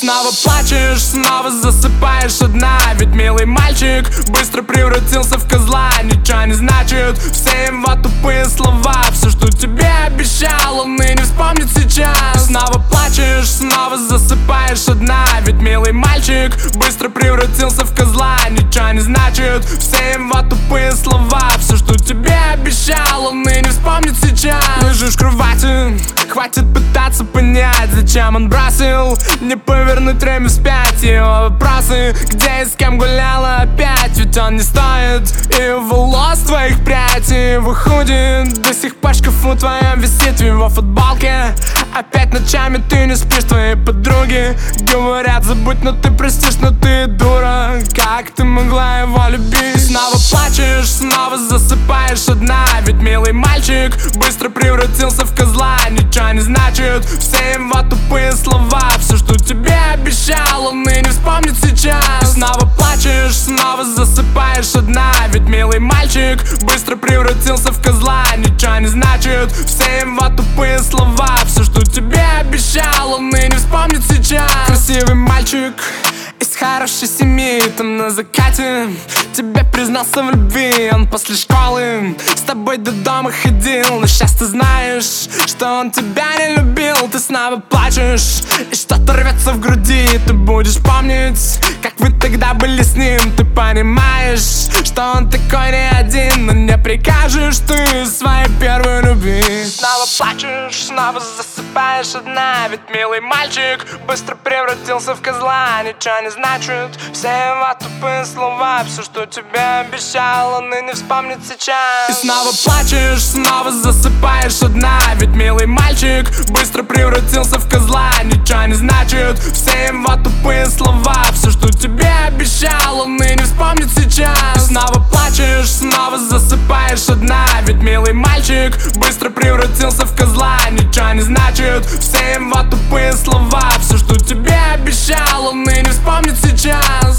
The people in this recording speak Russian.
снова плачешь, снова засыпаешь одна. Ведь милый мальчик быстро превратился в козла. Ничего не значит все его тупые слова. Все, что тебе обещал, он и не вспомнит сейчас. Снова плачешь, снова засыпаешь одна. Ведь милый мальчик быстро превратился в козла. Ничего не значит все его тупые слова. Все, что тебе обещал, он и не вспомнит сейчас. Лежишь в кровати, хватит пытаться понять, зачем он бросил. Не повернуть время вспять. Его вопросы, где и с кем гуляла опять. Ведь он не стоит и волос твоих прядей. Выходит, до сих пор в шкафу твоем висит в его футболке. Опять ночами ты не спишь, твои подруги говорят забудь, но ты простишь, но ты дура. Как ты могла его любить? Снова плачешь, снова засыпаешь одна. Ведь милый мальчик быстро превратился в козла. Ничего не значит все его тупые слова. Все, что тебе обещал, он и не вспомнит сейчас. Снова плачешь, снова засыпаешь одна. Ведь милый мальчик быстро превратился в козла. Ничего не значит все его тупые слова. Все, что тебе обещал, он и не вспомнит сейчас. Красивый мальчик из хорошей семьи, там на закате тебе признался в любви. Он после школы с тобой до дома ходил, но сейчас ты знаешь, что он тебя не любил. Ты снова плачешь, и что-то рвется в груди. Ты будешь помнить, как вы тогда были с ним. Ты понимаешь, что он такой не один, но не прикажешь ты своей первой любви. Снова плачешь, снова засыпаешь одна. Ведь милый мальчик быстро превратился в козла. Ничего не значит все его тупые слова. Все, что тебе обещал, он и не вспомнит сейчас. И снова плачешь, снова засыпаешь одна. Ведь милый мальчик быстро превратился в козла. Ничего не значит все его тупые слова. Все, что тебе обещал, он и не вспомнит сейчас. И снова плачешь, снова засыпаешь одна. Ведь милый мальчик быстро превратился в козла. Ничего не значит все его тупые слова. Все, что тебе обещал, он и не вспомнит сейчас.